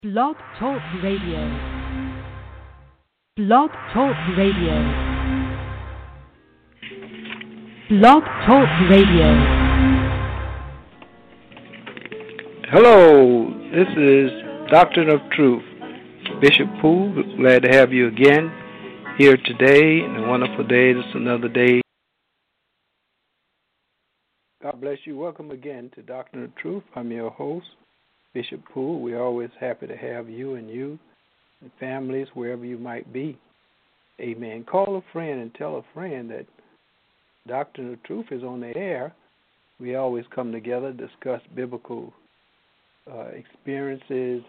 Blog Talk Radio. Blog Talk Radio. Blog Talk Radio. Hello, this is Doctrine of Truth. Bishop Poole, glad to have you again here today. And a wonderful day. This is another day. God bless you. Welcome again to Doctrine of Truth. I'm your host, Bishop Poole. We're always happy to have you and families wherever you might be. Amen. Call a friend and tell a friend that Doctrine of Truth is on the air. We always come together, discuss biblical experiences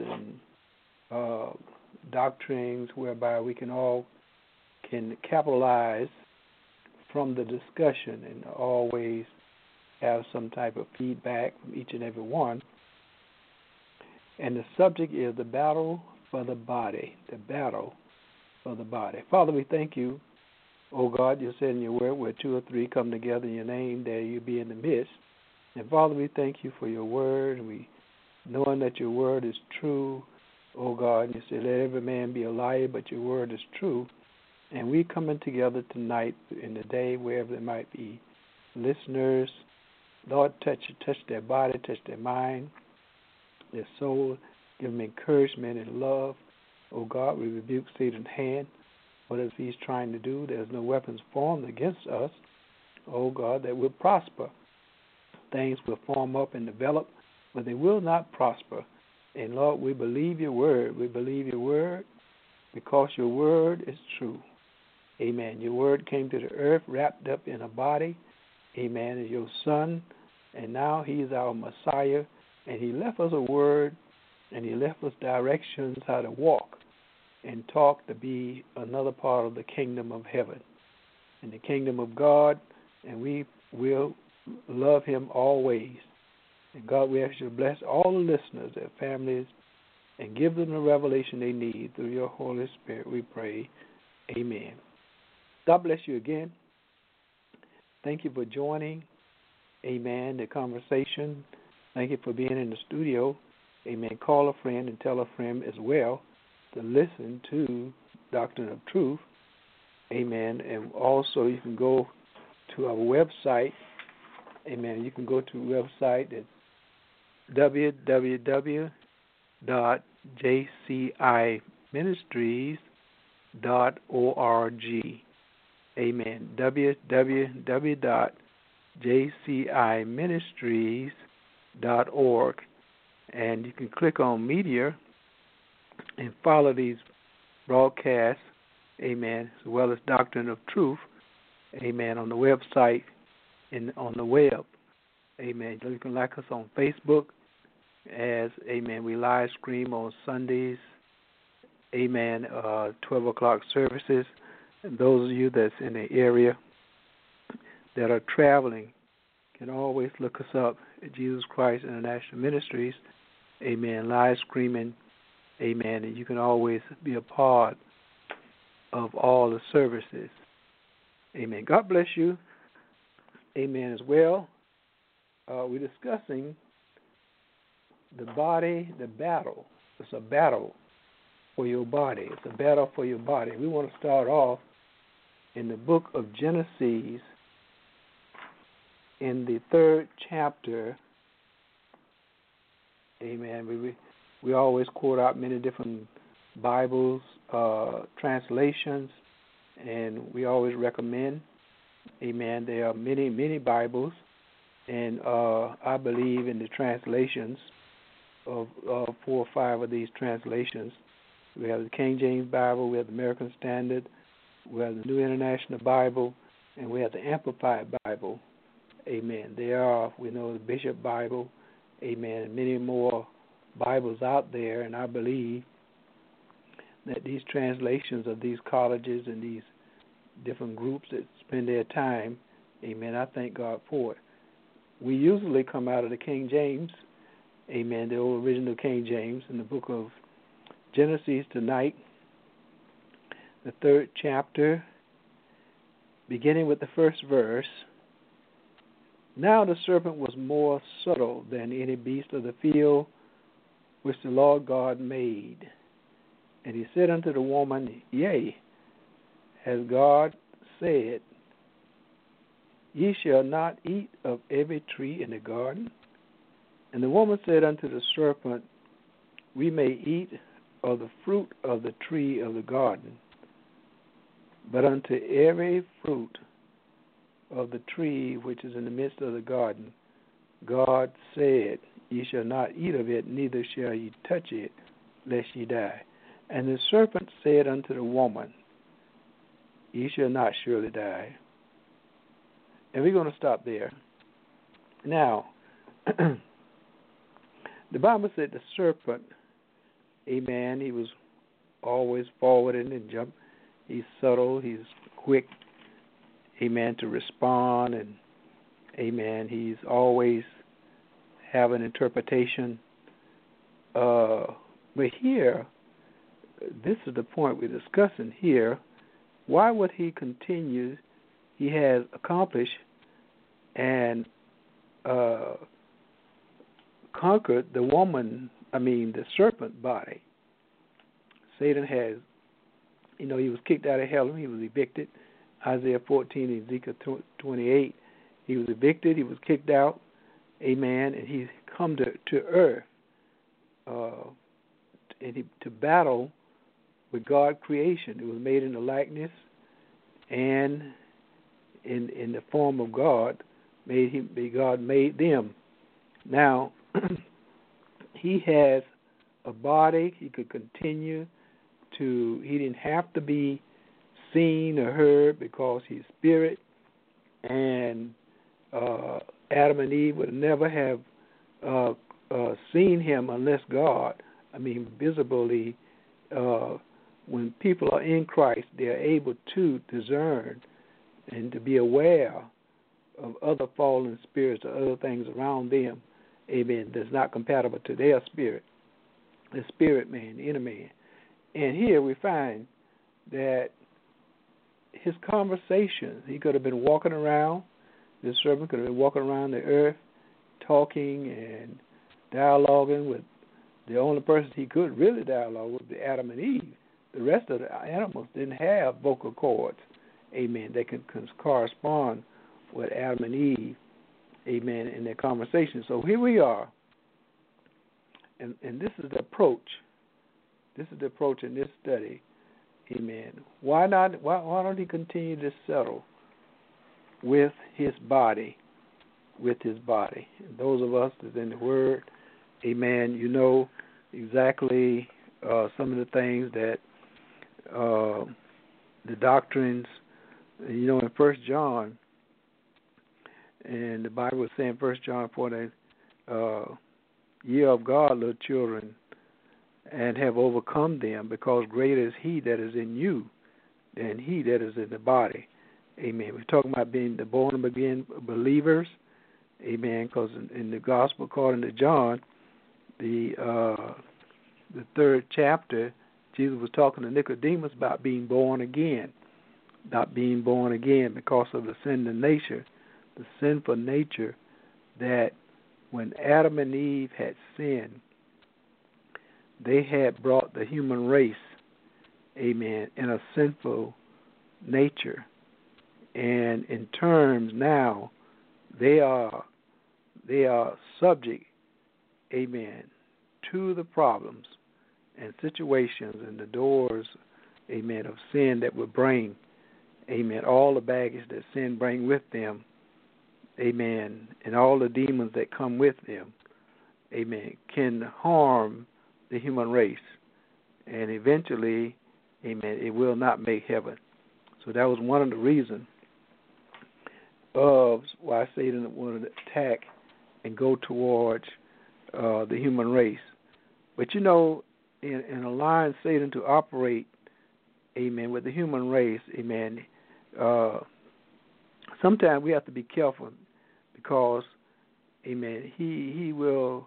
and doctrines whereby we can all capitalize from the discussion and always have some type of feedback from each and every one. And the subject is the battle for the body. The battle for the body. Father, we thank you, oh God, you said in your word, where two or three come together in your name, there you be in the midst. And Father, we thank you for your word. We knowing that your word is true, oh God, you said, let every man be a liar, but your word is true. And we coming together tonight in the day, wherever there might be listeners. Lord, touch their body, touch their mind, their soul, give them encouragement and love. Oh God, we rebuke Satan's hand. Whatever he's trying to do, there's no weapons formed against us, oh God, that will prosper. Things will form up and develop, but they will not prosper. And Lord, we believe your word. We believe your word because your word is true. Amen. Your word came to the earth wrapped up in a body. Amen. Is your son, and now he is our Messiah. And he left us a word, and he left us directions how to walk and talk to be another part of the kingdom of heaven and the kingdom of God, and we will love him always. And God, we ask you to bless all the listeners, their families, and give them the revelation they need through your Holy Spirit, we pray. Amen. God bless you again. Thank you for joining, amen, the conversation. Thank you for being in the studio. Amen. Call a friend and tell a friend as well to listen to Doctrine of Truth. Amen. And also you can go to our website. Amen. You can go to the website at www.jciministries.org. Amen. www.jciministries.org. And you can click on media and follow these broadcasts, amen, as well as Doctrine of Truth, amen, on the website and on the web. Amen. You can like us on Facebook as, amen, we live stream on Sundays, amen, 12 o'clock services. And those of you that's in the area that are traveling can always look us up at Jesus Christ International Ministries, amen, live streaming, amen, and you can always be a part of all the services. Amen. God bless you. Amen as well. We're discussing the body, the battle. It's a battle for your body. It's a battle for your body. We want to start off in the book of Genesis in the 3rd chapter. Amen. We always quote out many different Bibles, translations, and we always recommend, amen, there are many, many Bibles, and I believe in the translations of 4 or 5 of these translations. We have the King James Bible, we have the American Standard, we have the New International Bible, and we have the Amplified Bible. Amen. There are, we know, the Bishop Bible, amen, and many more Bibles out there, and I believe that these translations of these colleges and these different groups that spend their time, amen, I thank God for it. We usually come out of the King James, amen, the old original King James, in the book of Genesis tonight, the 3rd chapter, beginning with the first verse. Now the serpent was more subtle than any beast of the field which the Lord God made. And he said unto the woman, Yea, as God said, Ye shall not eat of every tree in the garden. And the woman said unto the serpent, We may eat of the fruit of the tree of the garden, but unto every fruit of the tree which is in the midst of the garden, God said, Ye shall not eat of it, neither shall ye touch it, lest ye die. And the serpent said unto the woman, Ye shall not surely die. And we're going to stop there. Now, the Bible said the serpent, amen, he was always forwarding and jump. He's subtle, he's quick, amen, to respond, and amen, he's always have an interpretation. But here, this is the point we're discussing here. Why would he continue? He has accomplished and conquered the the serpent body. Satan has, he was kicked out of heaven. He was evicted. Isaiah 14, Ezekiel 28. He was evicted. He was kicked out. Amen. And he's come to earth to battle with God creation. It was made in the likeness and in the form of God. God made them. Now, he has a body. He could continue he didn't have to be seen or heard because he's spirit. And Adam and Eve would never have seen him unless God, visibly, when people are in Christ, they're able to discern and to be aware of other fallen spirits or other things around them, amen, that's not compatible to their spirit, the spirit man, the inner man. And here we find that his conversations, he could have been walking around, this serpent could have been walking around the earth, talking and dialoguing with the only person he could really dialogue with, the Adam and Eve. The rest of the animals didn't have vocal cords, amen, they can correspond with Adam and Eve, amen, in their conversation. So here we are, and this is the approach. This is the approach in this study, amen. Why don't he continue to settle with his body, And those of us that's in the Word, amen, you know exactly some of the things that the doctrines, in 1 John, and the Bible was saying, 1 John 4, ye of God, little children, and have overcome them, because greater is he that is in you than he that is in the body. Amen. We're talking about being the born again believers. Amen. Because in the Gospel according to John, the 3rd chapter, Jesus was talking to Nicodemus about being born again. Not being born again because of the sinful nature that when Adam and Eve had sinned, they had brought the human race, amen, in a sinful nature. And in terms now, they are subject, amen, to the problems and situations and the doors, amen, of sin that would bring, amen, all the baggage that sin bring with them, amen, and all the demons that come with them, amen, can harm the human race. And eventually, amen, it will not make heaven. So that was one of the reasons of why Satan wanted to attack and go towards the human race. But in allowing Satan to operate, amen, with the human race, amen, sometimes we have to be careful because, amen, he will,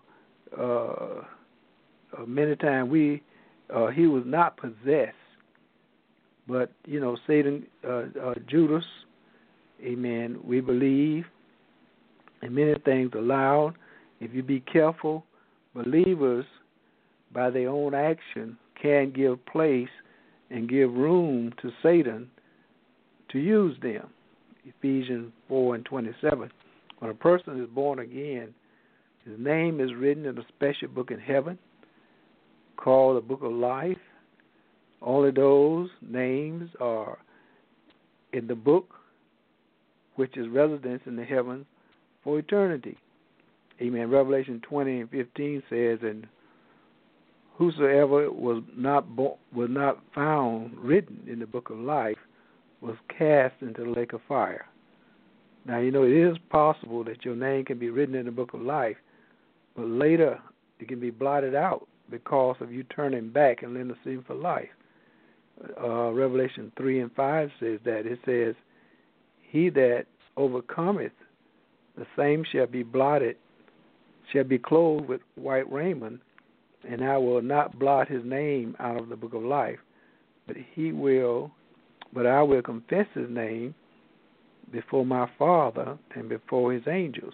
many times he was not possessed, but, Satan, Judas, amen, we believe, and many things allowed. If you be careful, believers by their own action, can give place and give room to Satan to use them. Ephesians 4:27. When a person is born again, his name is written in a special book in heaven called the Book of Life. Only those names are in the book, which is residence in the heavens for eternity. Amen. Revelation 20:15 says, and whosoever was not found written in the book of life was cast into the lake of fire. Now, it is possible that your name can be written in the book of life, but later it can be blotted out because of you turning back and living a sinful life. Revelation 3:5 says that. It says, he that overcometh, the same shall be blotted, shall be clothed with white raiment, and I will not blot his name out of the book of life, but I will confess his name before my Father and before his angels.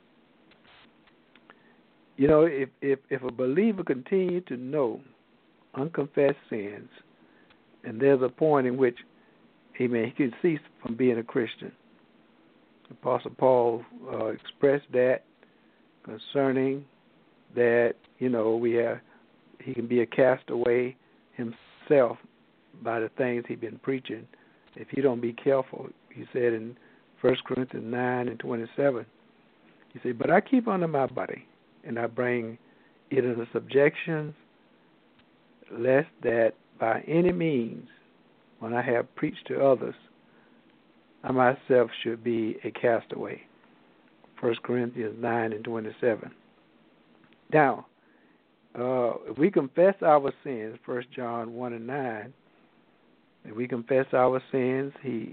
If a believer continue to know unconfessed sins, and there's a point in which, amen, he can cease from being a Christian. Apostle Paul expressed that concerning that, he can be a castaway himself by the things he's been preaching if he don't be careful. He said in 1 Corinthians 9:27, he said, but I keep under my body, and I bring it into subjection, lest that by any means, when I have preached to others, I myself should be a castaway. 1 Corinthians 9:27. Now, if we confess our sins, 1 John 1:9, if we confess our sins,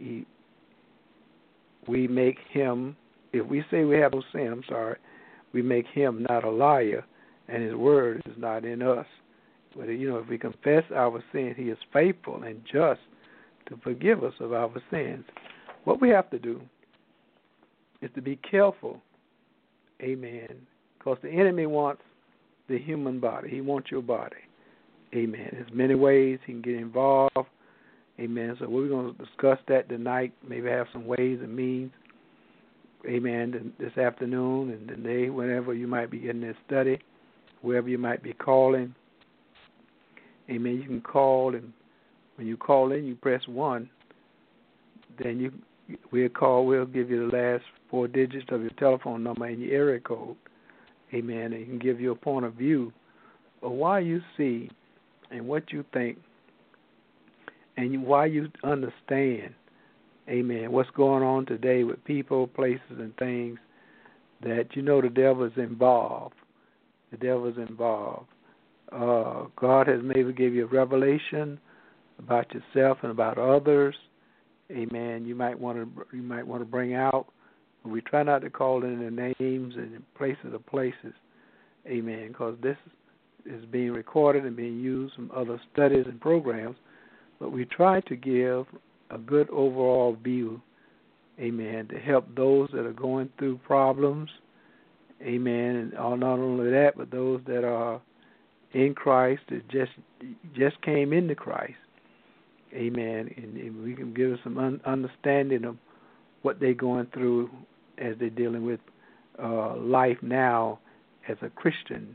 we make him, if we say we have no sin, we make him not a liar, and his word is not in us. But, if we confess our sins, he is faithful and just to forgive us of our sins. What we have to do is to be careful, amen, because the enemy wants the human body. He wants your body, amen. There's many ways he can get involved, amen. So we're going to discuss that tonight, maybe have some ways and means, amen, this afternoon and today, whenever you might be getting this study, wherever you might be calling. Amen. You can call, and when you call in, you press 1. Then we'll give you the last 4 digits of your telephone number and your area code. Amen. And you can give you a point of view of why you see and what you think and why you understand, amen, what's going on today with people, places, and things that the devil is involved. The devil is involved. God has maybe give you a revelation about yourself and about others. Amen. You might want to bring out. We try not to call in their names and places of places. Amen. Because this is being recorded and being used from other studies and programs. But we try to give a good overall view. Amen. To help those that are going through problems. Amen. And not only that, but those that are in Christ that just came into Christ. Amen. And we can give them some understanding of what they're going through as they're dealing with life now as a Christian.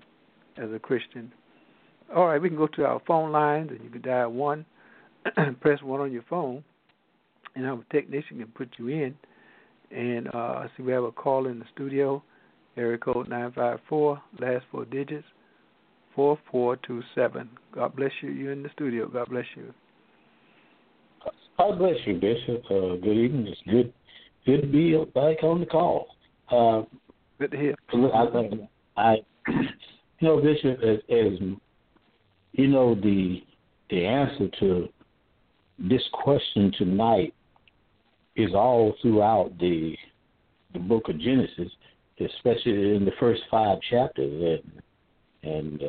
All right, we can go to our phone lines, and you can dial 1, press 1 on your phone, and our technician can put you in. And see, we have a call in the studio, area code 954, last 4 digits, 4427. God bless you. You're in the studio. God bless you. God bless you, Bishop. Good evening. It's good to be back on the call. Good to hear. Bishop, as the answer to this question tonight is all throughout the book of Genesis, especially in the first 5 chapters. And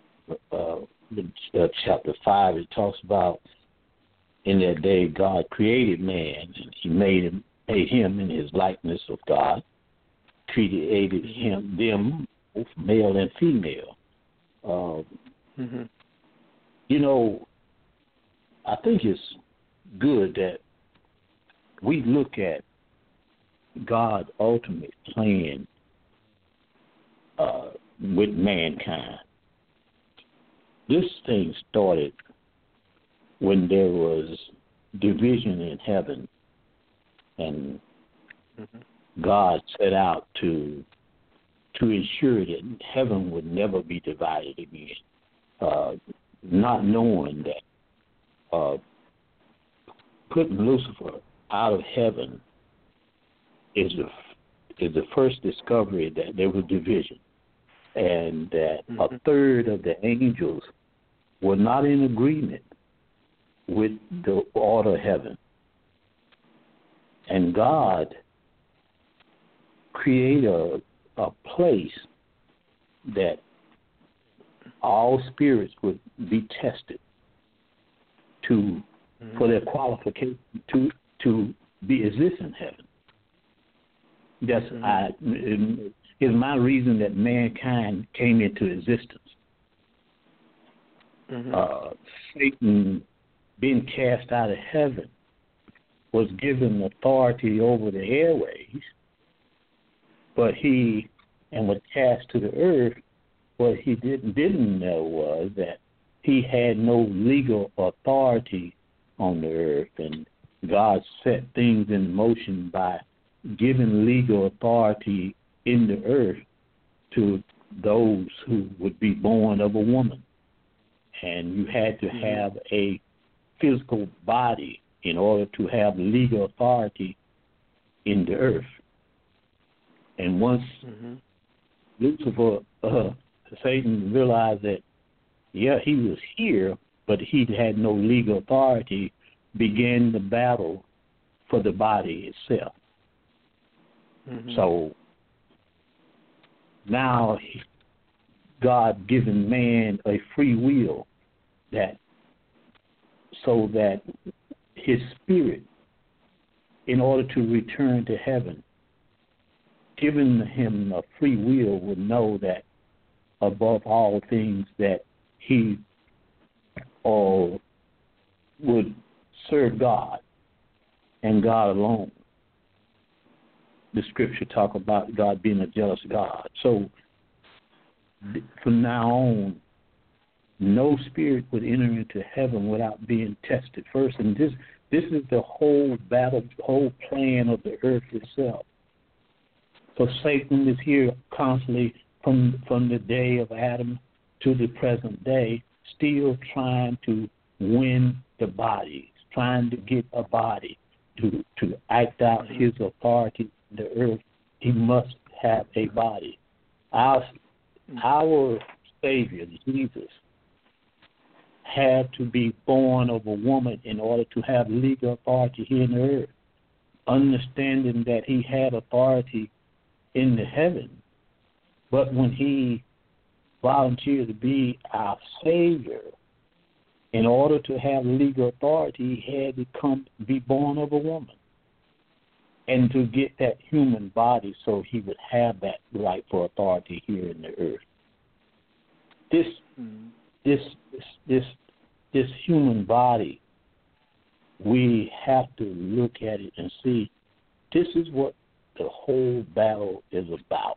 chapter 5, it talks about in that day God created man, and he made him in his likeness of God, created them both male and female. Mm-hmm. You know, I think it's good that we look at God's ultimate plan with mankind. This thing started when there was division in heaven, and God set out to ensure that heaven would never be divided again, not knowing that putting Lucifer out of heaven is the first discovery that there was division, and that a third of the angels were not in agreement with the order of heaven. And God created a place that all spirits would be tested for their qualification to be exist in heaven. That's is my reason that mankind came into existence. Satan, being cast out of heaven, was given authority over the airways, but was cast to the earth. What he didn't know was that he had no legal authority on the earth, and God set things in motion by giving legal authority in the earth to those who would be born of a woman. And you had to have a physical body in order to have legal authority in the earth. And once Lucifer, Satan realized that, he was here, but he had no legal authority, began the battle for the body itself. So now God given man a free will so that his spirit, in order to return to heaven, giving him a free will, would know that above all things that he would serve God and God alone. The scripture talk about God being a jealous God. So from now on, no spirit would enter into heaven without being tested first. And this is the whole battle, whole plan of the earth itself. So Satan is here constantly from the day of Adam to the present day, still trying to win the body, trying to get a body to act out his authority in the earth. He must have a body. Our Savior, Jesus, had to be born of a woman in order to have legal authority here in the earth, understanding that he had authority in the heaven. But when he volunteered to be our Savior, in order to have legal authority, he had to be born of a woman, and to get that human body so he would have that right for authority here in the earth. This human body, we have to look at it and see this is what the whole battle is about.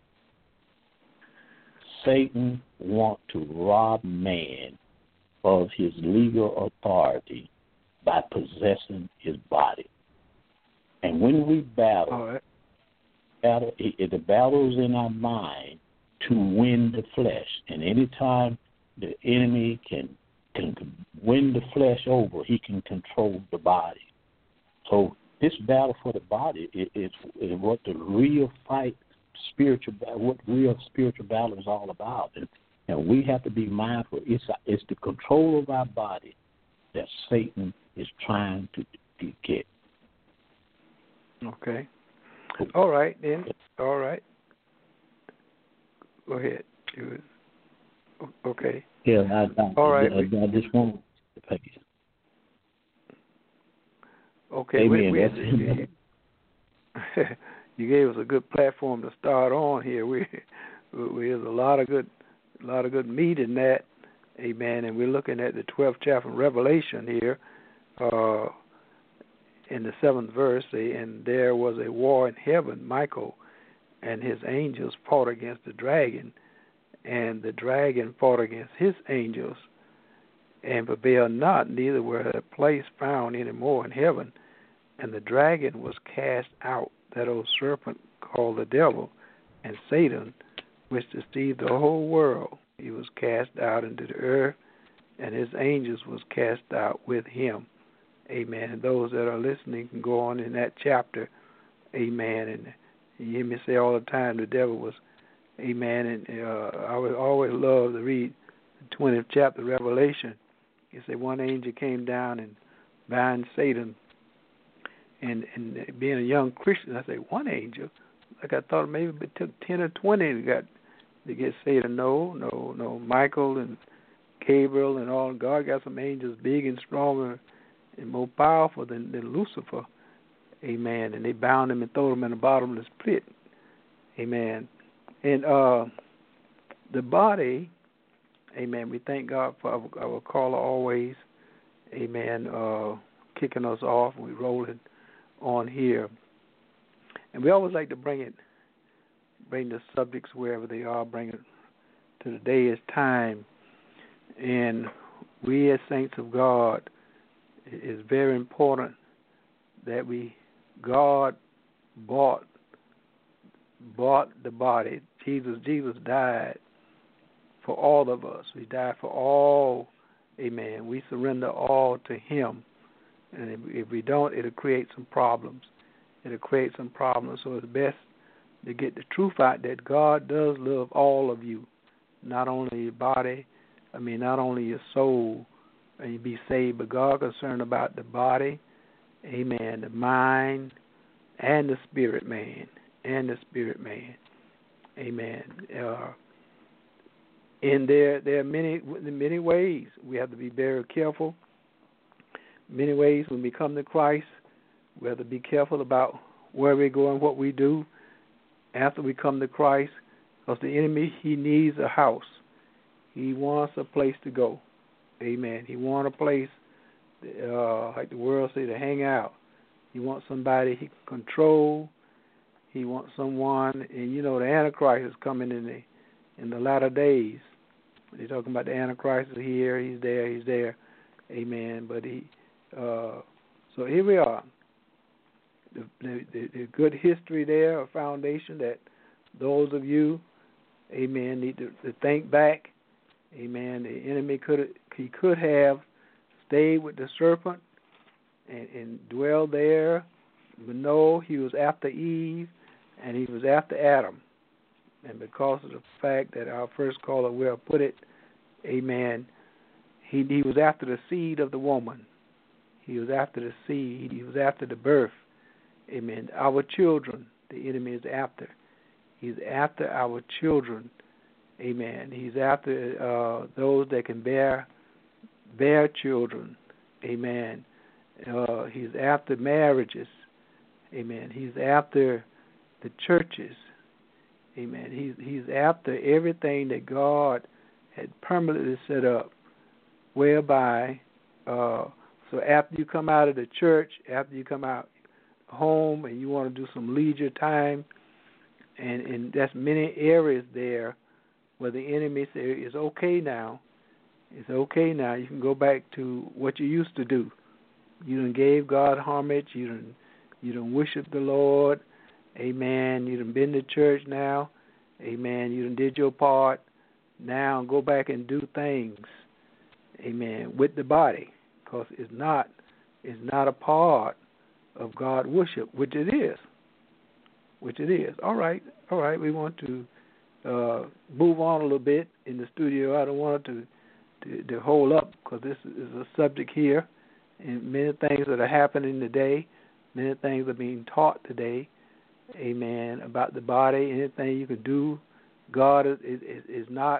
Satan wants to rob man of his legal authority by possessing his body. And when we battle, the battle is in our mind to win the flesh. And anytime the enemy can win the flesh over, he can control the body. So this battle for the body is what the real fight, what real spiritual battle is all about. And we have to be mindful. It's the control of our body that Satan is trying to get. Okay. All right, then. All right. Go ahead. Okay. Yeah, all right. I just want to thank you. Okay. Amen. You gave us a good platform to start on here. There's a lot of good meat in that, Amen. And we're looking at the 12th chapter of Revelation here in the 7th verse. And there was a war in heaven. Michael and his angels fought against the dragon, and the dragon fought against his angels, and prevailed not, neither were a place found any more in heaven. And the dragon was cast out, that old serpent called the devil and Satan, which deceived the whole world. He was cast out into the earth, and his angels was cast out with him. Amen. And those that are listening can go on in that chapter. Amen. And you hear me say all the time, the devil was, amen. And I would always love to read the 20th chapter of Revelation. He said one angel came down and bound Satan. And being a young Christian, I say, one angel? Like I thought maybe it took 10 or 20 to get Satan. No. Michael and Gabriel and all. God got some angels big and stronger and more powerful than Lucifer. Amen. And they bound him and threw him in the bottomless pit. Amen. And the body, amen, we thank God for our caller always, amen, kicking us off. We rolling on here. And we always like to bring the subjects wherever they are, bring it to the day is time. And we as saints of God, it is very important that God bought the body. Jesus died for all of us. He died for all. Amen. We surrender all to him. And if we don't, it'll create some problems. So it's best to get the truth out that God does love all of you, not only your body, not only your soul, and you be saved, but God concerned about the body, amen, the mind, and the spirit man. Amen. And there are many ways we have to be very careful. Many ways when we come to Christ, we have to be careful about where we go and what we do after we come to Christ, because the enemy, he needs a house. He wants a place to go. Amen. He wants a place, like the world say, to hang out. He wants somebody he can control. He wants someone, and the Antichrist is coming in the latter days. They're talking about the Antichrist is here, he's there. Amen. But so here we are. The good history there, a foundation that those of you, amen, need to think back. Amen. The enemy could have stayed with the serpent and dwelled there, but no, he was after Eve and he was after Adam. And because of the fact that our first caller will put it, amen, he was after the seed of the woman. He was after the seed. He was after the birth. Amen. Our children, the enemy is after. He's after our children. Amen. He's after those that can bear children. Amen. He's after marriages. Amen. He's after the churches. Amen. He's after everything that God had permanently set up, whereby so after you come out of the church, after you come out home and you want to do some leisure time, and that's many areas there where the enemy says, it's okay now. It's okay now. You can go back to what you used to do. You done gave God homage. You done worship the Lord. Amen. You done been to church now. Amen. You done did your part. Now go back and do things. Amen. With the body, because it's not a part of God worship, which it is. All right. We want to move on a little bit in the studio. I don't want it to hold up, because this is a subject here, and many things that are happening today, many things are being taught today, amen, about the body. Anything you can do, God is not,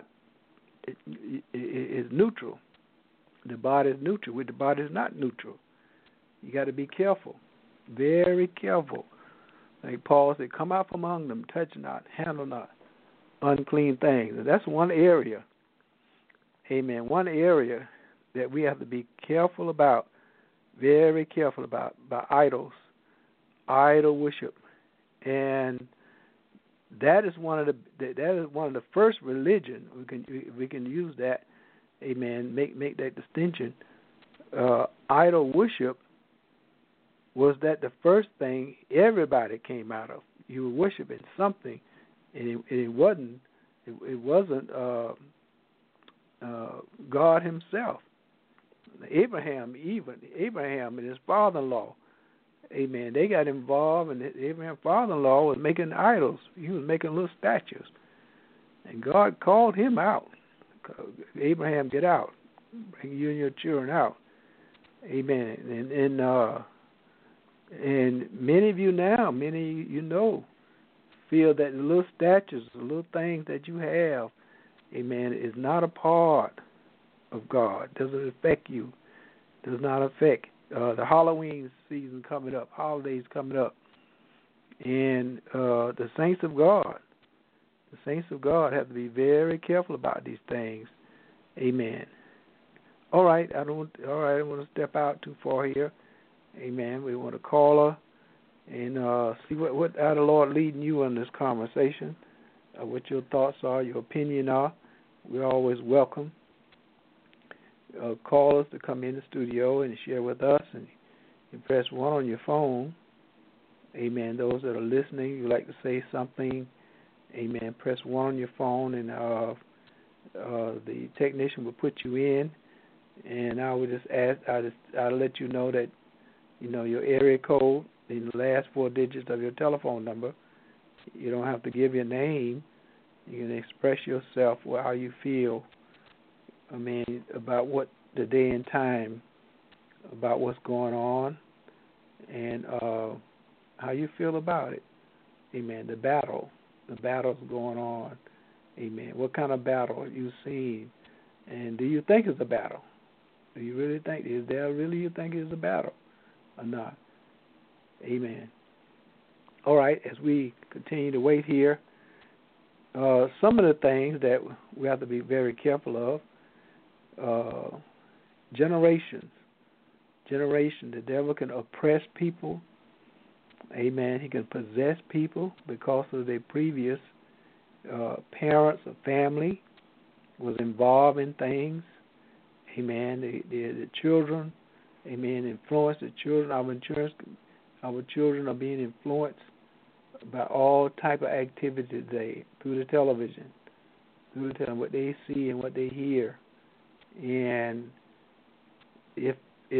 is neutral. The body is neutral. The body is not neutral. You got to be careful, very careful. Like Paul said, come out from among them, touch not, handle not unclean things. And that's one area. amen, one area that we have to be careful about, very careful about idols, idol worship, and that is one of the first religion. We can use that, amen. Make that distinction. Idol worship was that the first thing everybody came out of. You were worshiping something, and it wasn't God Himself. Abraham and his father-in-law, amen, they got involved, and Abraham's father-in-law was making idols. He was making little statues, and God called him out. Abraham, get out, bring you and your children out, amen. And many of you now, feel that the little statues, the little things that you have, amen, is not a part of God. Doesn't affect you. Does not affect the Halloween season coming up, holidays coming up, and the saints of God have to be very careful about these things. Amen. All right, I don't want to step out too far here. Amen. We want to call her and see what how the Lord leading you in this conversation, what your thoughts are, your opinion are. We're always welcome. Call us to come in the studio and share with us, and you press 1 on your phone. Amen. Those that are listening, you like to say something, amen, press 1 on your phone, and the technician will put you in, and I would just I'll let you know that, your area code, in the last 4 digits of your telephone number. You don't have to give your name. You can express yourself, how you feel, about what the day and time, about what's going on, and how you feel about it. Amen. The battle's going on. Amen. What kind of battle are you seeing? And do you think it's a battle? Do you really think, you think it's a battle or not? Amen. All right, as we continue to wait here, some of the things that we have to be very careful of, generations. The devil can oppress people. Amen. He can possess people because of their previous parents or family was involved in things. Amen. The children, amen, influence the children. Our children are being influenced by all type of activity today through the television, what they see and what they hear. And if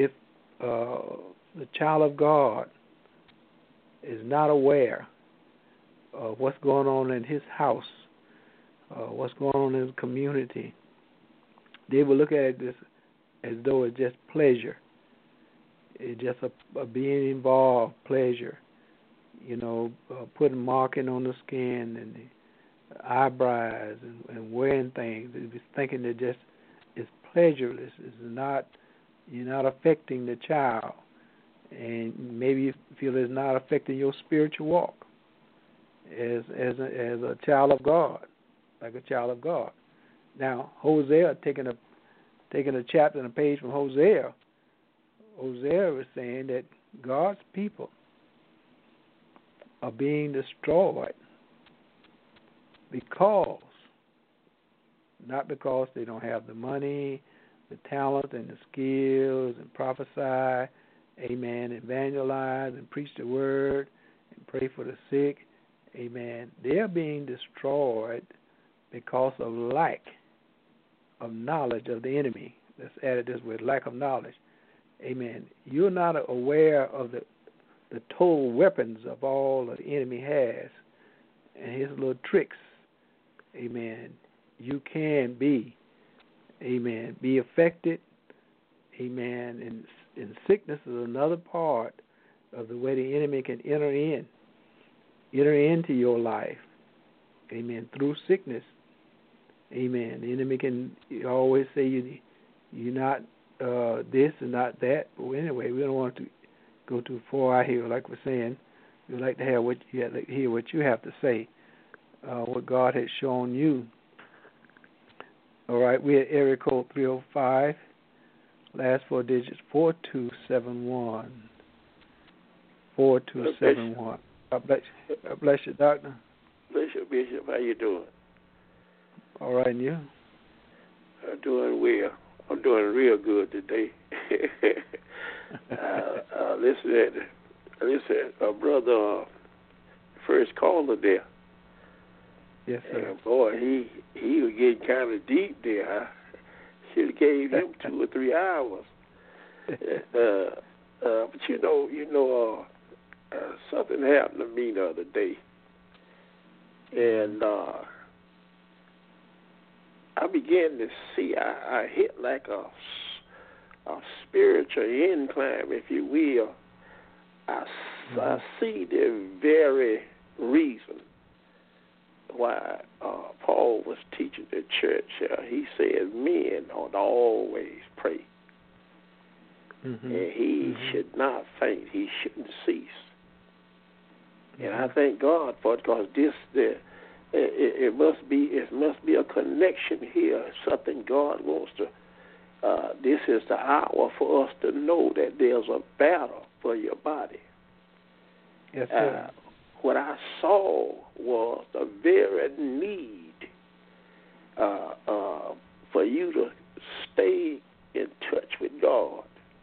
the child of God is not aware of what's going on in his house, what's going on in his community, they will look at this as though it's just pleasure. It's just a being involved, pleasure. Putting marking on the skin and the eyebrows and wearing things. It's thinking that just it's pleasureless. It's not. You're not affecting the child, and maybe you feel it's not affecting your spiritual walk as a child of God, like a child of God. Now, Hosea, taking a chapter and a page from Hosea is saying that God's people are being destroyed not because they don't have the money, the talent, and the skills, and prophesy, amen, evangelize, and preach the word, and pray for the sick, amen. They're being destroyed because of lack of knowledge of the enemy. Let's add it this way, lack of knowledge. Amen. You're not aware of the total weapons of all the enemy has and his little tricks. Amen. You can be affected. Amen. And sickness is another part of the way the enemy can enter into your life. Amen. Through sickness. Amen. The enemy can always say you're not this and not that. But anyway, we don't want to go too far out here. Like we're saying, we'd like to hear what you have to say, what God has shown you. All right, we at area code 305. Last four digits 4271. 4271. God bless you, Doctor. Bless you, Bishop. How you doing? All right, and you? I'm doing well. I'm doing real good today. Listen, brother, first caller there. Yes, sir. And boy, he was getting kind of deep there. I should have gave him 2 or 3 hours. But something happened to me the other day, and I began to see I hit like a spiritual incline, if you will. I see the very reason why Paul was teaching the church. He said men ought to always pray. And he should not faint. He shouldn't cease. And I thank God for it, because it must be a connection here. Something God wants to. This is the hour for us to know that there's a battle for your body. Yes, sir. What I saw was the very need for you to stay in touch with God.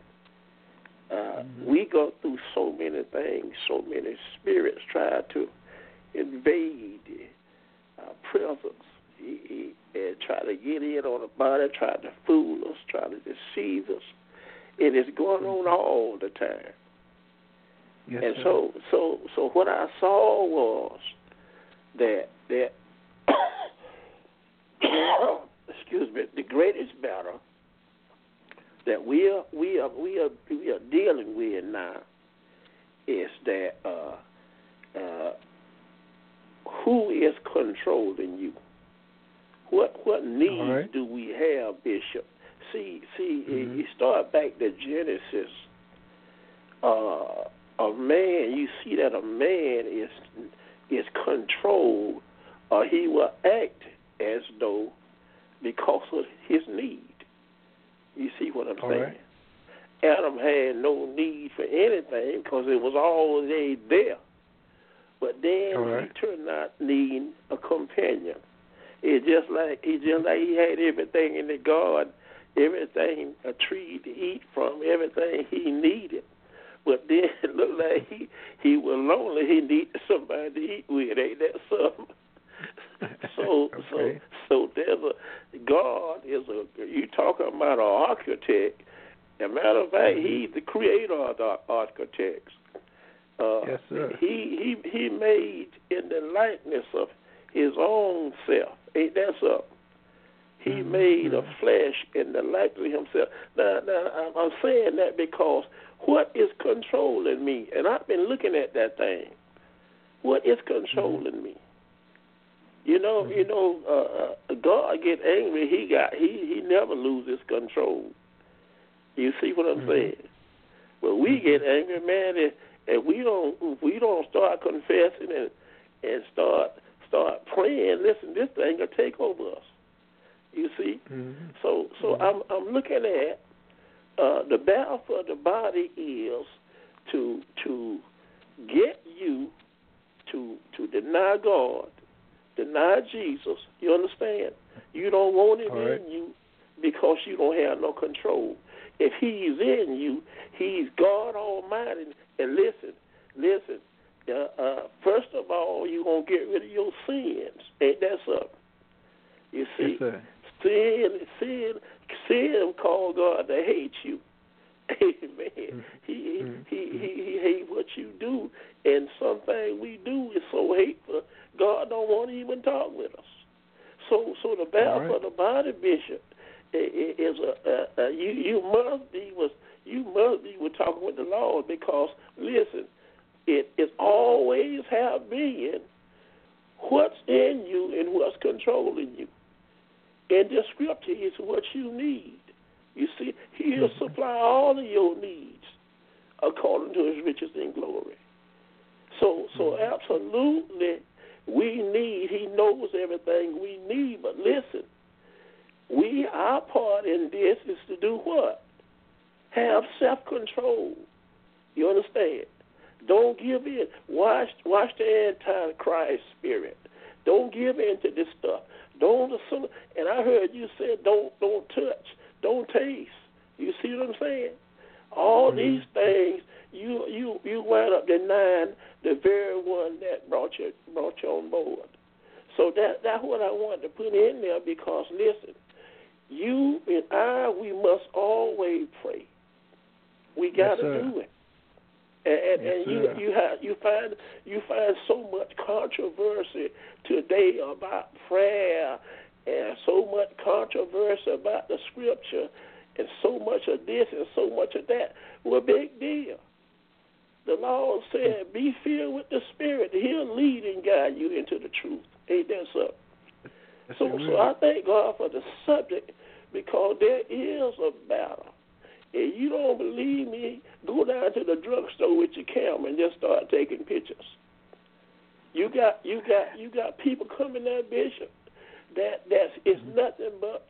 We go through so many things, so many spirits try to invade our presence and try to get in on the body, try to fool us, try to deceive us. And it's going on all the time. Yes, and sir. so what I saw was that excuse me, the greatest battle that we are dealing with now is that who is controlling you? What needs do we have, Bishop? See, you start back to Genesis. A man, you see that a man is controlled, or he will act as though because of his need. You see what I'm saying? Right. Adam had no need for anything because it was already there. But then he turned out needing a companion. It's just like he had everything in the garden, everything, a tree to eat from, everything he needed. But then it looked like he was lonely. He needed somebody to eat with. Ain't that something? So there's God is you talking about an architect. As a matter of fact, he's the creator of the architects. Yes, sir. He made in the likeness of his own self. Ain't that something? He made a flesh in the likeness of himself. Now, I'm saying that because what is controlling me? And I've been looking at that thing. What is controlling me? God get angry. He never loses control. You see what I'm saying? But we get angry, man, and we don't start confessing and start praying. Listen, this thing will take over us. You see? So I'm looking at the battle for the body is to get you to deny God, deny Jesus. You understand? You don't want him in you because you don't have no control. If he's in you, he's God Almighty. And listen. First of all, you're going to get rid of your sins. Ain't that something? You see? Yes, sin called God to hate you. Amen. He hate what you do, and something we do is so hateful. God don't want to even talk with us. So the battle for the body, Bishop, is you must be with talking with the Lord, because listen, it always have been what's in you and what's controlling you. And the scripture is what you need. You see, he'll supply all of your needs according to his riches and glory. So absolutely, he knows everything we need. But listen, Our part in this is to do what? Have self-control. You understand? Don't give in. Watch the Antichrist spirit. Don't give in to this stuff. Don't assume. And I heard you say, don't touch, don't taste. You see what I'm saying? All these things, you wind up denying the very one that brought you on board. So that's what I wanted to put in there, because listen, you and I, we must always pray. We got to do it. And you find so much controversy today about prayer, and so much controversy about the scripture, and so much of this and so much of that. Well, big deal. The Lord said, be filled with the Spirit. He'll lead and guide you into the truth. Ain't that so? So I thank God for the subject, because there is a battle. If you don't believe me, go down to the drugstore with your camera and just start taking pictures. You got people coming there, Bishop, it's nothing but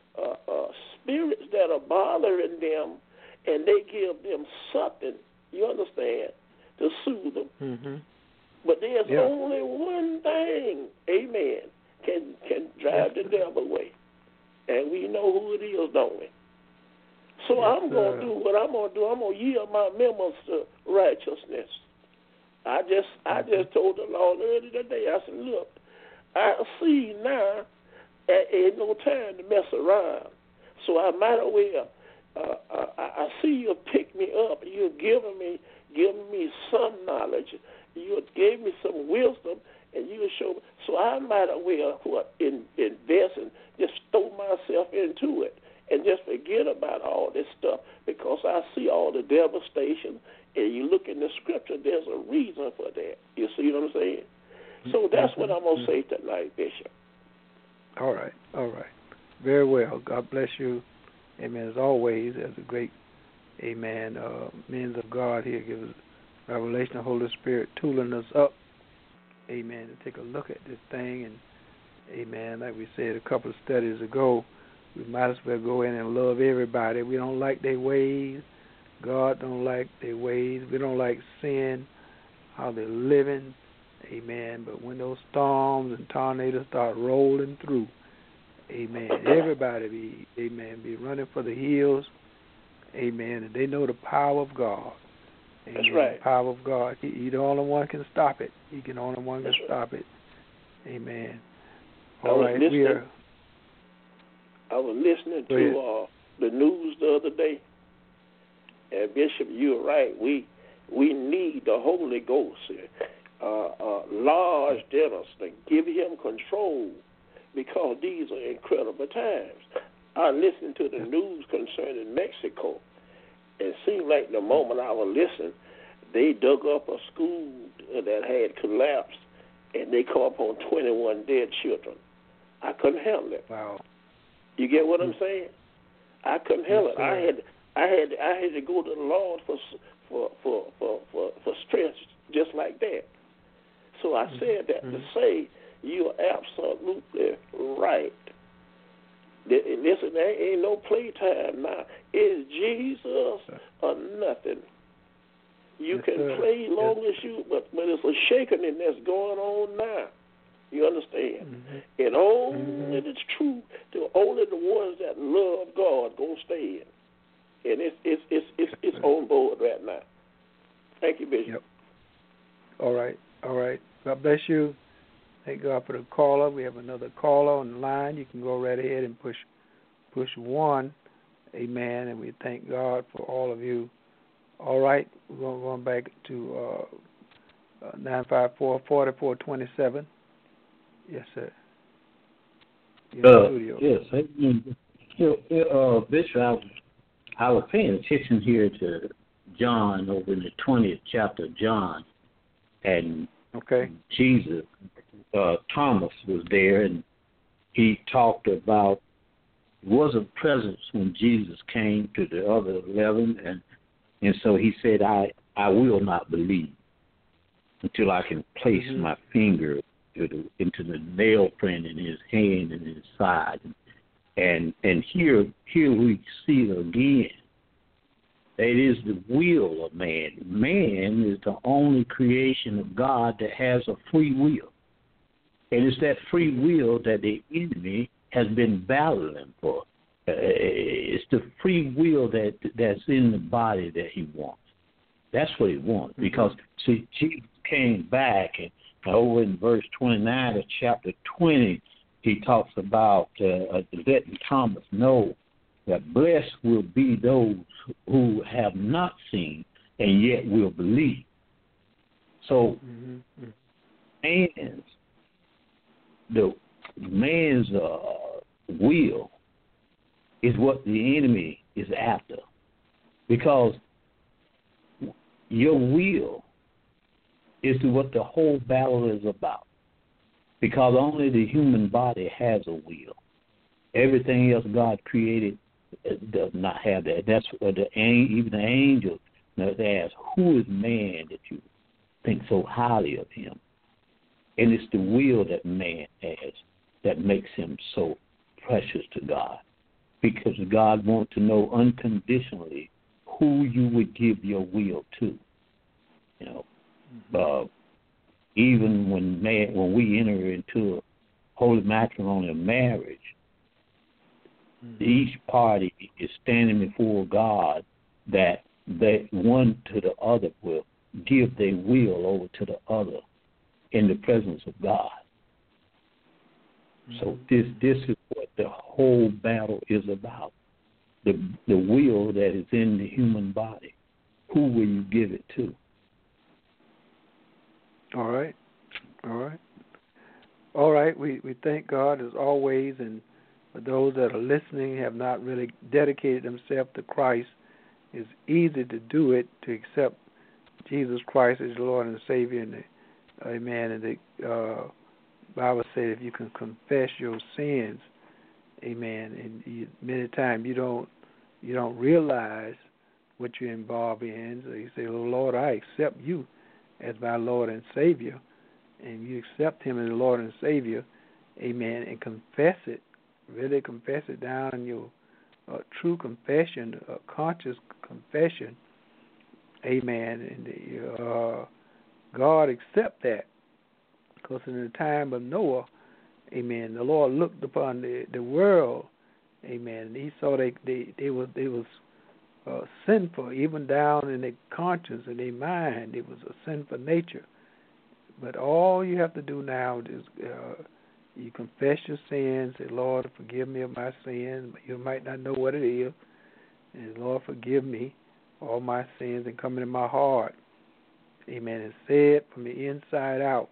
spirits that are bothering them, and they give them something, you understand, to soothe them. Mm-hmm. But there's only one thing, amen, can drive the devil away. And we know who it is, don't we? So I'm going to do what I'm going to do. I'm going to yield my members to righteousness. I just told the Lord earlier today, I said, look, I see now ain't no time to mess around. So I might as well, I see you pick me up. You're giving me some knowledge. You gave me some wisdom, and you show me. So I might as well invest and just throw myself into it and just forget about all this stuff, because I see all the devastation, and you look in the scripture, there's a reason for that. You see what I'm saying? So that's what I'm going to say tonight, Bishop. All right. Very well. God bless you. Amen. As always, as a great, amen, men of God here gives revelation of the Holy Spirit tooling us up, amen, to take a look at this thing. And, amen, like we said a couple of studies ago, we might as well go in and love everybody. We don't like their ways. God don't like their ways. We don't like sin, how they're living. Amen. But when those storms and tornadoes start rolling through, amen, everybody be running for the hills. Amen. And they know the power of God. Amen. That's right. The power of God. He the only one can stop it. He can only one can stop it. Amen. All right. I was listening to the news the other day, and Bishop, you're right. We need the Holy Ghost, large dinners, to give him control, because these are incredible times. I listened to the news concerning Mexico. It seemed like the moment I was listening, they dug up a school that had collapsed, and they come up on 21 dead children. I couldn't handle it. Wow. You get what I'm saying? I couldn't handle it. I had to go to the Lord for strength, just like that. So I said that to say you're absolutely right. Listen, there ain't no playtime now. It's Jesus or nothing. You can play long as you, but it's a shaking that's going on now. You understand? Mm-hmm. And only the truth, only the ones that love God gonna stay in. And it's on board right now. Thank you, Bishop. Yep. All right. God bless you. Thank God for the caller. We have another caller on the line. You can go right ahead and push 1. Amen. And we thank God for all of you. All right. We're going back to 954-4427. Yes, sir. Yes. Bishop, I was paying attention here to John over in the 20th chapter of John. And Jesus, Thomas was there, and he talked about, he wasn't present when Jesus came to the other 11, and so he said, I will not believe until I can place my finger into the nail print in his hand and his side. And here we see it again. It is the will of man. Man is the only creation of God that has a free will. And it's that free will that the enemy has been battling for. It's the free will that's in the body that he wants. That's what he wants. Mm-hmm. Because, see, Jesus came back, and over in verse 29 of chapter 20, he talks about letting Thomas know that blessed will be those who have not seen and yet will believe. So, man's will is what the enemy is after, because your will is what the whole battle is about, because only the human body has a will. Everything else God created does not have that. That's what even the angels, they ask, who is man that you think so highly of him? And it's the will that man has that makes him so precious to God, because God wants to know unconditionally who you would give your will to. Even when we enter into a holy matrimonial marriage, each party is standing before God that one to the other will give their will over to the other in the presence of God. So this is what the whole battle is about. The will that is in the human body. Who will you give it to? All right. We thank God as always, and for those that are listening have not really dedicated themselves to Christ, it's easy to do it, to accept Jesus Christ as your Lord and Savior. And amen. And the Bible says if you can confess your sins, amen. And many times you don't realize what you're involved in. So you say, "Oh Lord, I accept you as my Lord and Savior," and you accept Him as Lord and Savior, amen. And confess it. Really confess it down in your true confession, conscious confession, amen. And God accept that, because in the time of Noah, amen, the Lord looked upon the world, amen, and He saw they was sinful, even down in their conscience and their mind. It was a sinful nature. But all you have to do now is you confess your sins, say, "Lord, forgive me of my sins." You might not know what it is. And "Lord, forgive me all my sins and come into my heart." Amen. And say it from the inside out,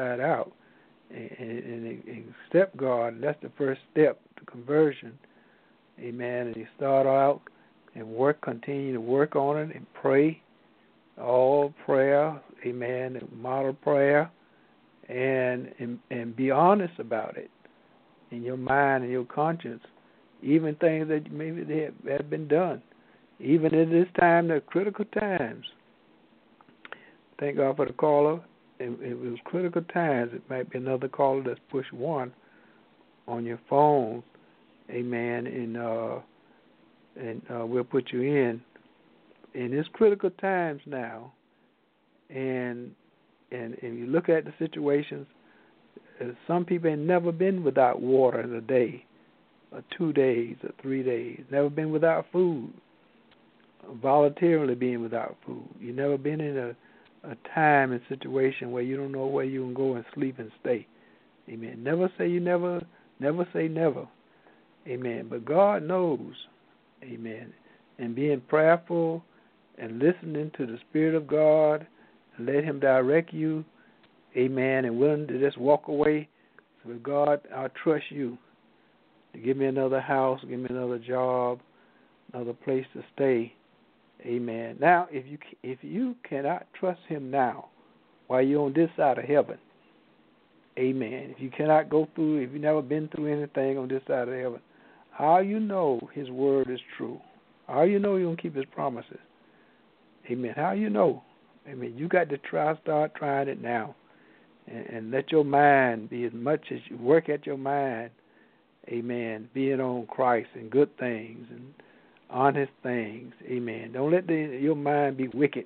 and accept God. And that's the first step to conversion. Amen. And you start out and continue to work on it and pray. All prayer, amen, and model prayer. And be honest about it in your mind and your conscience, even things that maybe they have been done. Even at this time, they're critical times. Thank God for the caller. It was critical times. It might be another caller that's push 1 on your phone, amen, and we'll put you in. And it's critical times now, and you look at the situations, some people have never been without water in a day, or 2 days, or 3 days. Never been without food, voluntarily being without food. You've never been in a time and situation where you don't know where you can go and sleep and stay. Amen. Never say you never. Never say never. Amen. But God knows. Amen. And being prayerful and listening to the Spirit of God, and let Him direct you, amen, and willing to just walk away. So God, I trust you to give me another house, give me another job, another place to stay. Amen. Now, if you cannot trust Him now, while you're on this side of heaven, amen, if you cannot go through, if you've never been through anything on this side of heaven, how you know His word is true? How you know He's going to keep His promises? Amen. How you know? Amen. You got to start trying it now. And let your mind be as much as you work at your mind, Amen. Being on Christ and good things and honest things. Amen. Don't let your mind be wicked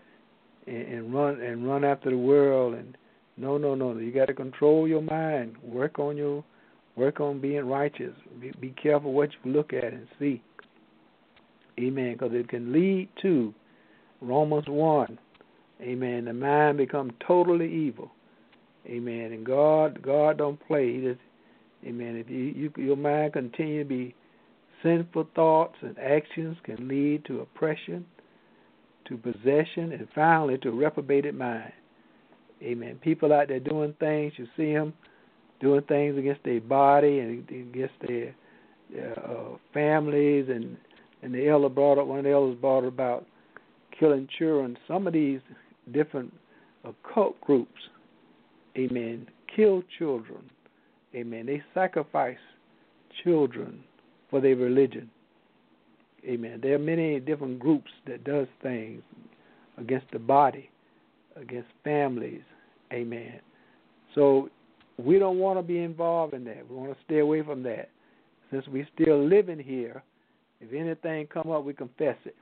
and run after the world. And no. You got to control your mind. Work on being righteous. Be careful what you look at and see. Amen. Because it can lead to Romans 1. Amen. The mind become totally evil. Amen. And God don't play. He just, amen. If your mind continue to be sinful thoughts and actions, can lead to oppression, to possession, and finally to a reprobated mind. Amen. People out there doing things, you see them doing things against their body and against their families, and the elder one of the elders brought up about killing children. Some of these different occult groups, amen, kill children. Amen. They sacrifice children for their religion. Amen. There are many different groups that does things against the body, against families. Amen. So we don't want to be involved in that. We want to stay away from that. Since we're still living here, if anything come up, we confess it.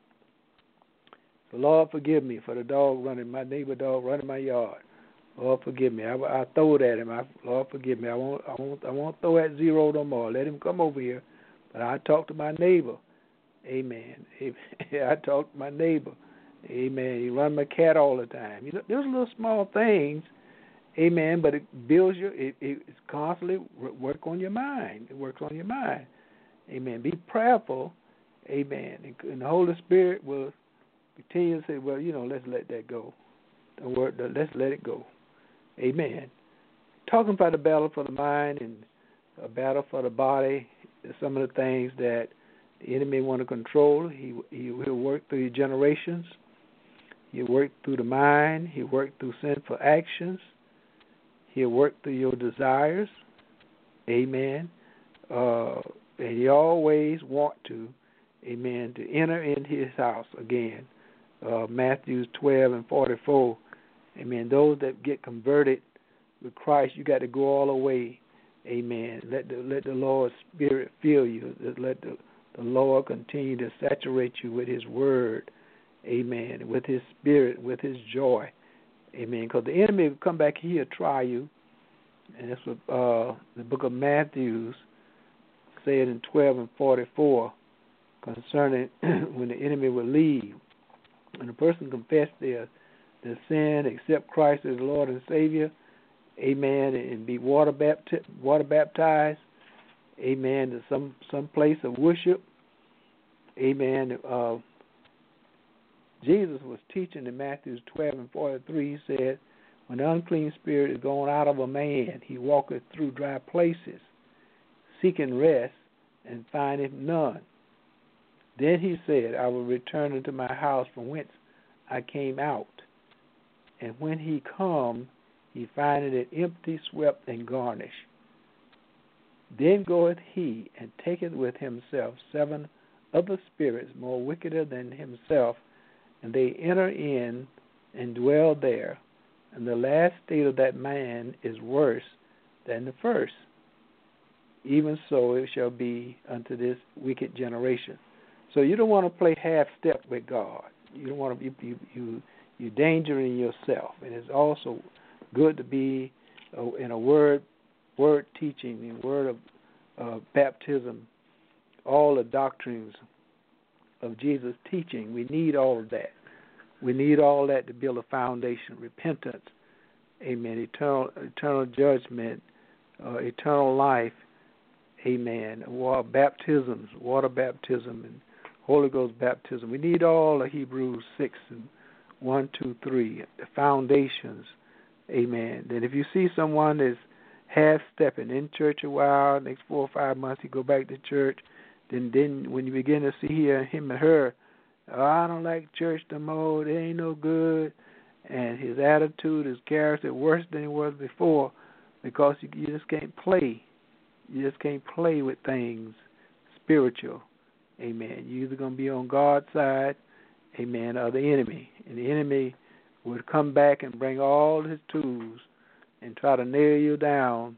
So Lord, forgive me for the my neighbor dog running my yard. Lord, forgive me. I throw it at him. Lord, forgive me. I won't throw at Zero no more. Let him come over here. But I talk to my neighbor. Amen. I talk to my neighbor. Amen. He run my cat all the time. You know, there's little small things. Amen. But it builds it's constantly work on your mind. It works on your mind. Amen. Be prayerful. Amen. And the Holy Spirit will continue to say, well, let's let that go. Don't worry, let's let it go. Amen. Talking about the battle for the mind and a battle for the body, some of the things that the enemy want to control. He'll work through your generations. He'll work through the mind. He'll work through sinful actions. He'll work through your desires. Amen. And he always want to, amen, to enter in his house again. Matthew 12:44. Amen. Those that get converted with Christ, you got to go all the way. Amen. Let the Lord's Spirit fill you. Let the Lord continue to saturate you with His Word. Amen. With His Spirit, with His joy. Amen. Because the enemy will come back here to try you. And that's what the book of Matthew said in 12:44 concerning when the enemy will leave. When a person confess their sin, accept Christ as Lord and Savior, amen, and be water baptized, amen, to some place of worship, amen. Jesus was teaching in Matthew 12:43. He said, when the unclean spirit is gone out of a man, he walketh through dry places, seeking rest, and findeth none. Then he said, I will return into my house from whence I came out. And when he come, he findeth it empty, swept, and garnished. Then goeth he and taketh with himself 7 other spirits more wickeder than himself, and they enter in and dwell there. And the last state of that man is worse than the first. Even so it shall be unto this wicked generation. So you don't want to play half step with God. You don't want to be you're endangering yourself. And it's also good to be in a word teaching, in word of baptism, all the doctrines of Jesus' teaching. We need all of that. We need all that to build a foundation. Repentance, amen. Eternal judgment, eternal life, amen. Water baptism, and Holy Ghost baptism. We need all of Hebrews 6 and 1, 2, 3, the foundations, amen. Then if you see someone that's half-stepping in church a while, next 4 or 5 months he go back to church, then when you begin to see him and her, oh, I don't like church no more, it ain't no good, and his attitude, his character worse than it was before, because you just can't play. You just can't play with things spiritual. Amen. You're either going to be on God's side, amen, or the enemy. And the enemy would come back and bring all his tools and try to nail you down,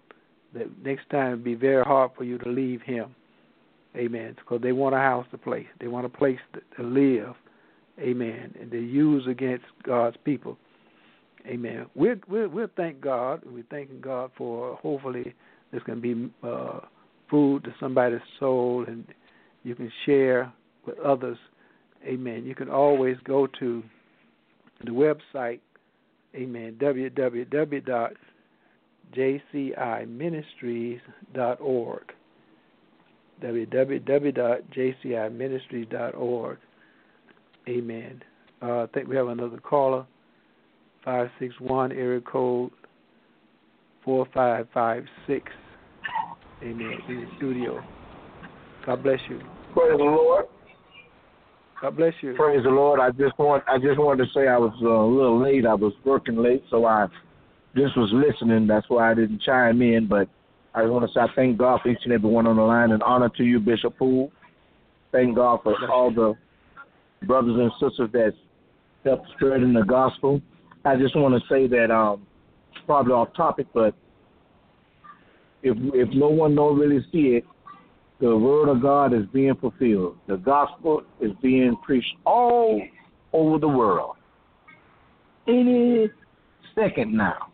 that next time it'd be very hard for you to leave him. Amen. Because they want a house to place. They want a place to live. Amen. And to use against God's people. Amen. We'll thank God. We're thanking God for hopefully there's going to be food to somebody's soul and you can share with others. Amen. You can always go to the website, amen, www.jciministries.org. www.jciministries.org. Amen. I think we have another caller, 561, area code 4556. Amen. In the studio. God bless you. Praise the Lord. God bless you. Praise the Lord. I just wanted to say I was a little late. I was working late, so I just was listening. That's why I didn't chime in. But I just want to say I thank God for each and every one on the line, and honor to you, Bishop Poole. Thank God for all the brothers and sisters that helped spreading the gospel. I just want to say that probably off topic, but if no one don't really see it, the word of God is being fulfilled. The gospel is being preached all over the world. Any second now,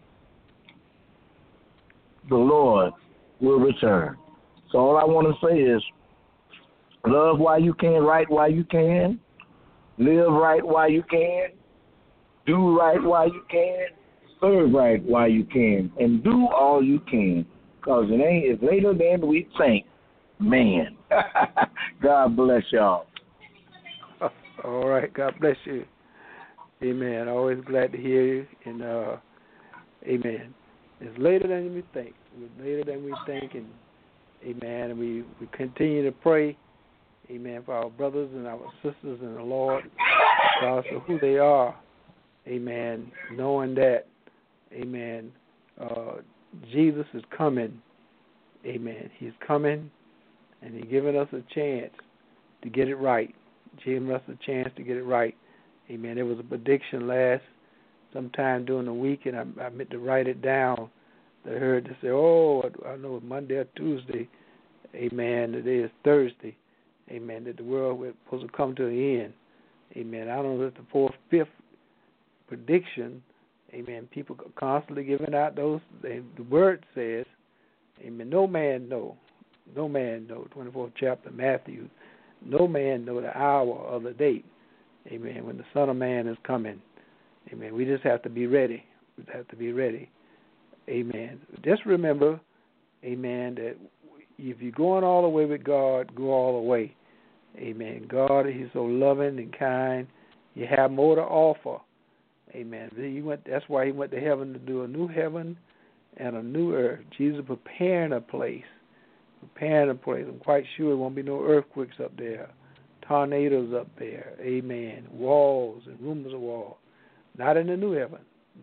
the Lord will return. So all I want to say is, love while you can, right while you can, live right while you can, do right while you can, serve right while you can, and do all you can, because it's later than we think. Man. God bless y'all. All right. God bless you. Amen. Always glad to hear you. And amen. It's later than we think. It's later than we think. And amen. And we continue to pray. Amen. For our brothers and our sisters in the Lord. Because of who they are. Amen. Knowing that. Amen. Jesus is coming. Amen. He's coming. And He's giving us a chance to get it right. Giving us a chance to get it right. Amen. There was a prediction sometime during the week, and I meant to write it down. I heard to say, I know it's Monday or Tuesday. Amen. Today is Thursday. Amen. That the world was supposed to come to an end. Amen. I don't know if the fourth, fifth prediction. Amen. People are constantly giving out those. The word says, amen, no man know. No man know, 24th chapter, Matthew, no man know the hour or the date, amen, when the Son of Man is coming. Amen. We just have to be ready. We have to be ready. Amen. Just remember, amen, that if you're going all the way with God, go all the way. Amen. God, He's so loving and kind. You have more to offer. Amen. That's why He went to heaven, to do a new heaven and a new earth. Jesus preparing a place. I'm quite sure there won't be no earthquakes up there, tornadoes up there, amen, walls and rumors of walls. Not in the new heaven,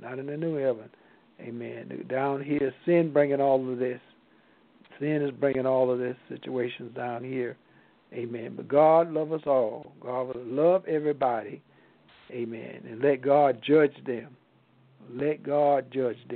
amen. Down here, sin bringing all of this. Sin is bringing all of this situations down here, amen. But God love us all. God will love everybody, amen, and let God judge them. Let God,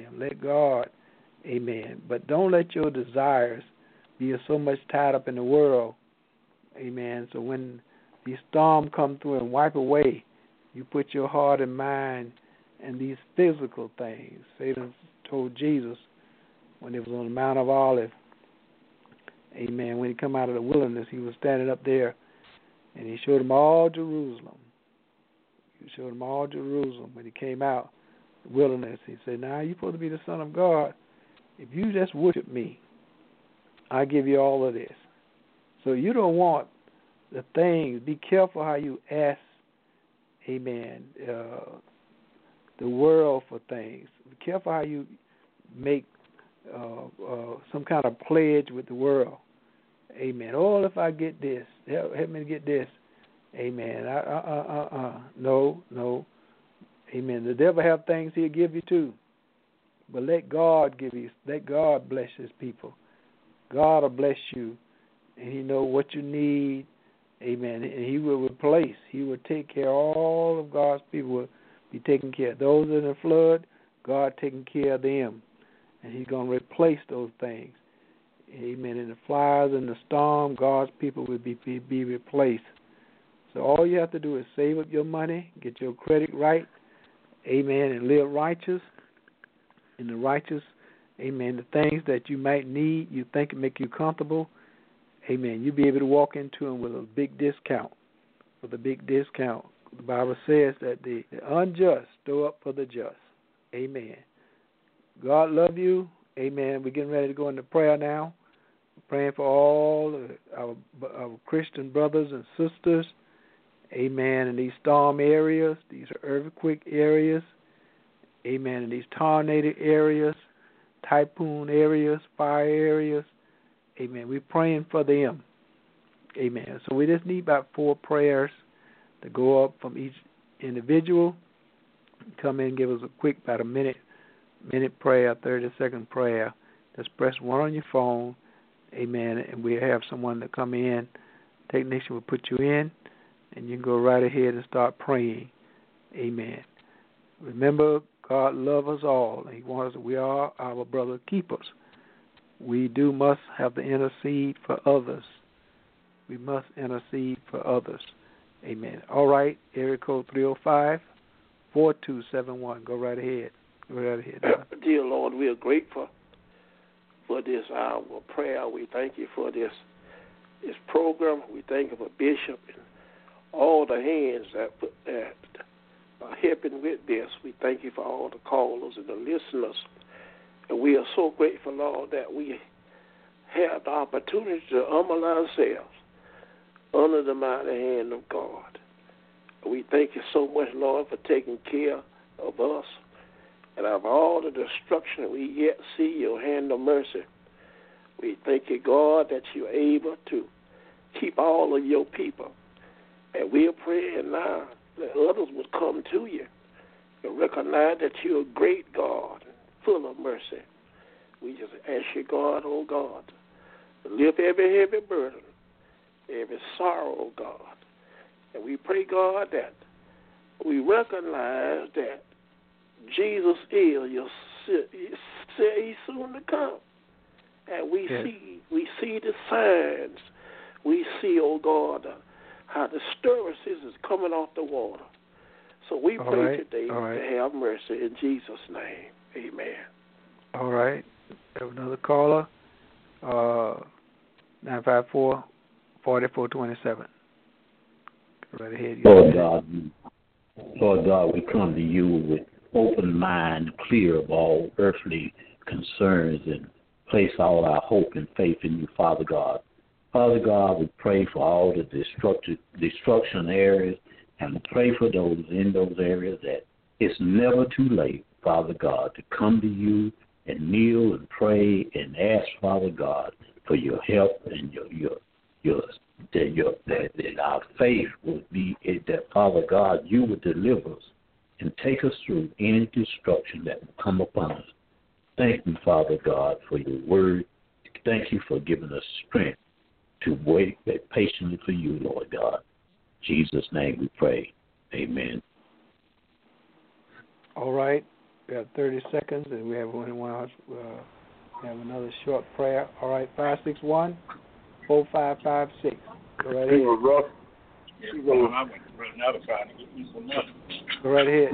amen. But don't let your desires be so much tied up in the world, amen. So when these storms come through and wipe away, you put your heart and mind and these physical things. Satan told Jesus when he was on the Mount of Olives, amen, when he come out of the wilderness, he was standing up there and he showed him all Jerusalem. When he came out the wilderness. He said, now you're supposed to be the Son of God. If you just worship me, I give you all of this. So you don't want the things. Be careful how you ask, amen, the world for things. Be careful how you make some kind of pledge with the world. Amen. If I get this, help me to get this. Amen. No. Amen. The devil have things he'll give you too. But let God give you. Let God bless His people. God will bless you, and He know what you need, amen, and He will replace. He will take care of all of God's people, will be taken care of. Those in the flood, God taking care of them, and He's going to replace those things. Amen. In the fires and the storm, God's people will be replaced. So all you have to do is save up your money, get your credit right, amen, and live righteous. In the righteous, amen, the things that you might need, you think make you comfortable, amen, you'll be able to walk into them with a big discount. With a big discount. The Bible says that the unjust store up for the just. Amen. God love you. Amen. We're getting ready to go into prayer now. We're praying for all our Christian brothers and sisters. Amen. In these storm areas, these are earthquake areas. Amen. In these tornado areas, typhoon areas, fire areas. Amen. We're praying for them. Amen. So we just need about 4 prayers to go up from each individual. Come in and give us a quick, about a minute prayer, 30-second prayer. Just press 1 on your phone. Amen. And we have someone to come in. Technician will put you in, and you can go right ahead and start praying. Amen. Remember, God loves us all. He wants us. We are our brother keepers. We must have to intercede for others. We must intercede for others. Amen. All right. Area code 305-4271. Go right ahead. Go right ahead. Dear Lord, we are grateful for this hour of prayer. We thank you for this program. We thank you for Bishop and all the hands that are helping with this. We thank you for all the callers and the listeners. And we are so grateful, Lord, that we have the opportunity to humble ourselves under the mighty hand of God. We thank you so much, Lord, for taking care of us. And of all the destruction we yet see your hand of mercy. We thank you, God, that you're able to keep all of your people. And we are praying now that others would come to you and recognize that you're a great God, full of mercy. We just ask you, God, oh God, to lift every heavy burden, every sorrow, oh God. And we pray, God, that we recognize that Jesus is he's soon to come. And we see the signs. We see, oh God, how the disturbances is coming off the water. So we pray today to have mercy in Jesus' name. Amen. All right. We have another caller. 954-4427. Right ahead. Lord God, we come to you with open mind, clear of all earthly concerns, and place all our hope and faith in you, Father God. Father God, we pray for all the destruction areas, and we pray for those in those areas that it's never too late, Father God, to come to you and kneel and pray and ask, Father God, for your help and that our faith would be that, Father God, you would deliver us and take us through any destruction that will come upon us. Thank you, Father God, for your word. Thank you for giving us strength to wait patiently for you, Lord God. In Jesus' name we pray. Amen. All right. We have 30 seconds, and we have have another short prayer. All right, 561-4556. Go right ahead. Go right ahead.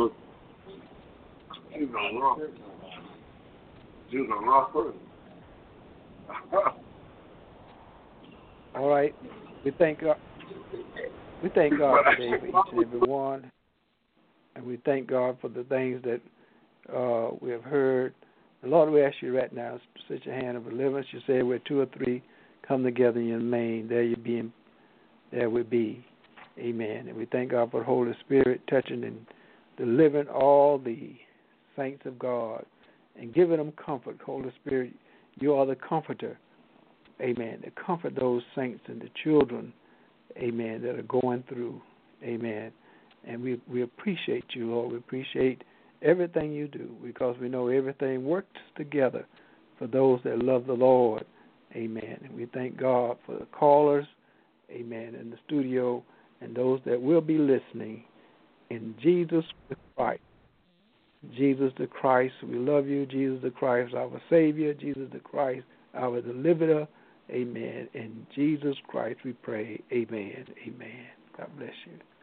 All right. We thank God. We thank God today for each and every one, and we thank God for the things that we have heard. And Lord, we ask you right now, set your hand of deliverance. You say where 2 or 3 come together in your name, there we be. Amen. And we thank God for the Holy Spirit touching and delivering all the saints of God and giving them comfort. Holy Spirit, you are the comforter. Amen. To comfort those saints and the children, amen, that are going through. Amen. And we appreciate you, Lord. We appreciate everything you do because we know everything works together for those that love the Lord. Amen. And we thank God for the callers, amen, in the studio and those that will be listening. In Jesus the Christ. Jesus the Christ, we love you. Jesus the Christ, our Savior. Jesus the Christ, our deliverer. Amen. In Jesus Christ we pray. Amen. Amen. God bless you.